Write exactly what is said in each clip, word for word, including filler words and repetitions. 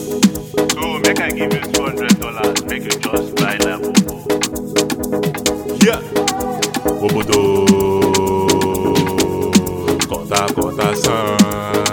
So make I give you two hundred dollars, make you just buy that bobo. Yeah. Obodo Kota Kota San.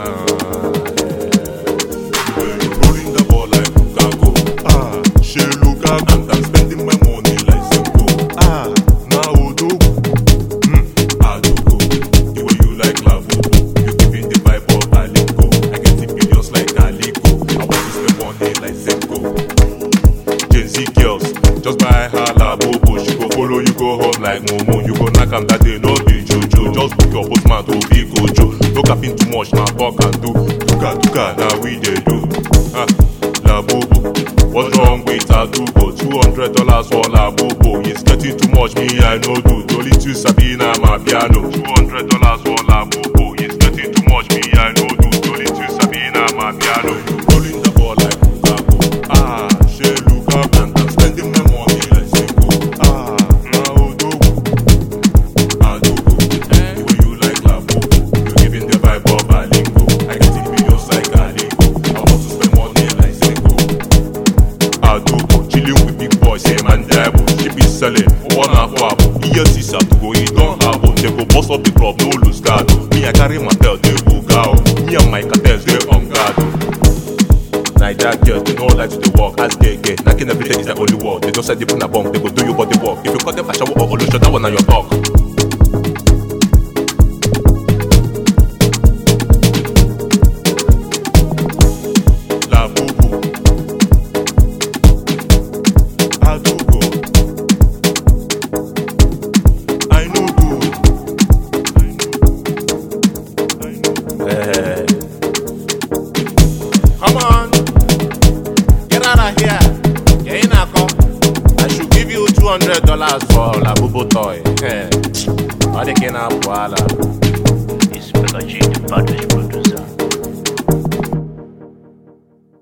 When you rolling the ball like Lukaku, ah, she Lukaku, and I'm spending my money like Zenko. Ah, now Odogu, hmm, Adogo. The way you like Labubu, you giving the vibe of Aliko. I get the billions like Aliko. I want to spend money like Zenko. Gen Z girls, just buy her Labubu. She go follow you go home like Momo. You go knock am that day, no be Jojo. Just book your postman to be Kojo. No capping too much, now talk and do. Tuka tuka, now we dey do. Ah, Labubu, what's wrong with Adugo? Two hundred dollars for Labubu. It's getting too much, me I no do. Only two Sabina my piano. Two hundred dollars for Labubu. It's getting too much, me I no do. Only two Sabina my piano. Rolling the ball like Lukaku. Ah, she Lukaku, and I'm spending my money like Zenko. Ah, now Odogu, Adogo. The way you like Labubu, you giving the vibe of Aliko. I get it billions like Aliko. I want to spend money like Zenko. Adogo, chilling with big boys, same and devil. She be selling one half wabo. E S C Satugo, he don't have one. They go bust up the club, no lose guard. Me, I carry my tail, they go go. Me and my cartels, they on guard. Naija girls, they don't like to dey work as K K. Knocking every day is their only work. They don't say deep in a bunk, they go do you body work. If you cut them a shower or olution, that one on your talk. Labubu, Adogo, I know good. Eh. Come on, get out of here. You're in a call. I should give you two hundred dollars for Labubu toy. Eh. All the kena wala. It's Pikachu.